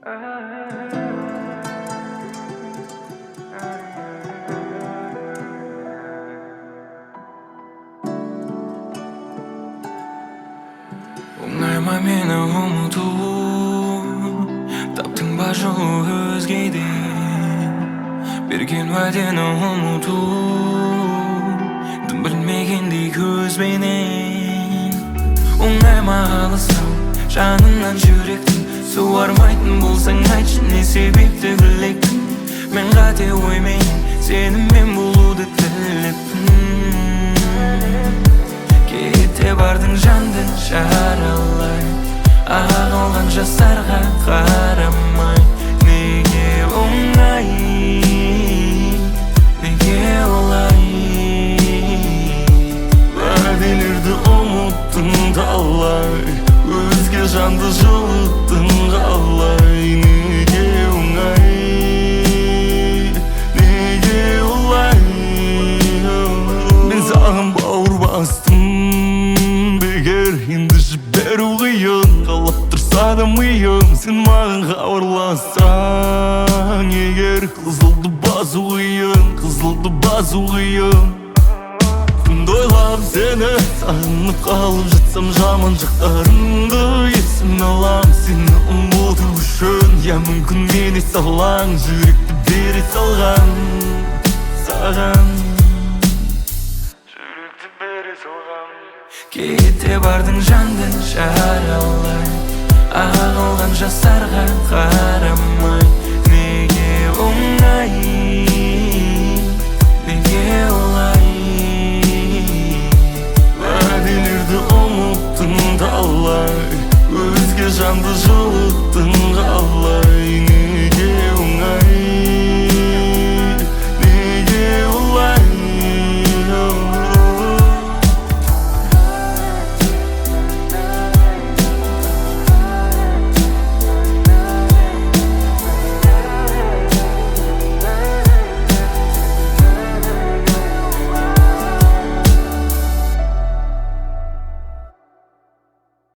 Оңайма мені ұмыту, таптың ба жолы өзгеден. Берген уәдені ұмыту, дым білмегендей көзбенен. Оңайма алысау, жаныңнан жүректің, суармайтын болсаң айтшы, не себепті күлектің. Мен қате оймен, сенімен болуды тілеппін. Кете бардың жанды жаралай, ағылған жастарға қарамай. Неге оңай, неге олай? Уәделерді ұмыттың талай, өзге жанды жылыттың қалай. Неге оңай, неге олай? Мен саған бауыр бастым, бекер енді жіберу қиын. Қалап тұрса да миым, сен маған хабарлассаң егер. Қызылды басу қиын, қызылды басу қиын. Күнді ойлап сені сағынып қалып жатсам, жаман жақтарыңды есіме алам. Сені ұмыту үшін, я мүмкін мен ес алаң, жүректі бере салған саған. Кете бардың жанды жаралай, ағылған жастарға қарамай. Неге оңай, неге олай? Уәделерді ұмыттың талай, өзге жанды